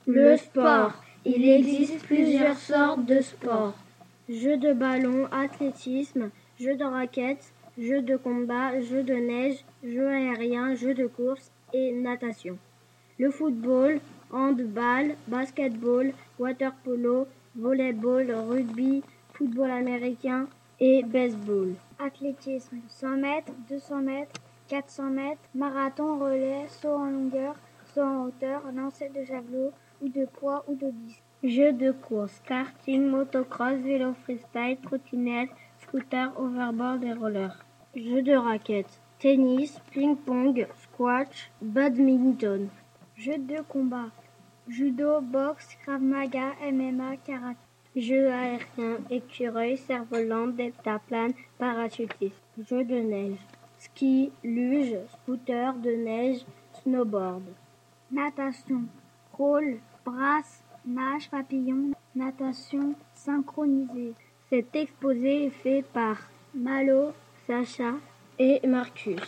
Le sport. Il existe plusieurs sortes de sport. Jeux de ballon, athlétisme, jeux de raquettes, jeux de combat, jeux de neige, jeux aériens, jeux de course et natation. Le football, handball, basketball, water-polo, volleyball, rugby, football américain et baseball. Athlétisme, 100 mètres, 200 mètres, 400 mètres, marathon, relais, saut en longueur, saut en hauteur, lancer de javelot ou de poids ou de disque. Jeux de course, karting, motocross, vélo freestyle, trottinette, scooter, overboard et roller. Jeux de raquettes, tennis, ping-pong, squash, badminton. Jeux de combat, judo, boxe, krav maga, MMA, karaté. Jeux aériens, écureuil, cerf-volant, deltaplane, parachutisme. Jeux de neige, ski, luge, scooter de neige, snowboard. Natation, crawl, brasse, nage, papillon, natation synchronisée. Cet exposé est fait par Malo, Sacha et Marcus.